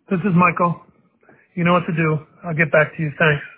This is Michael. You know what to do. I'll get back to you. Thanks.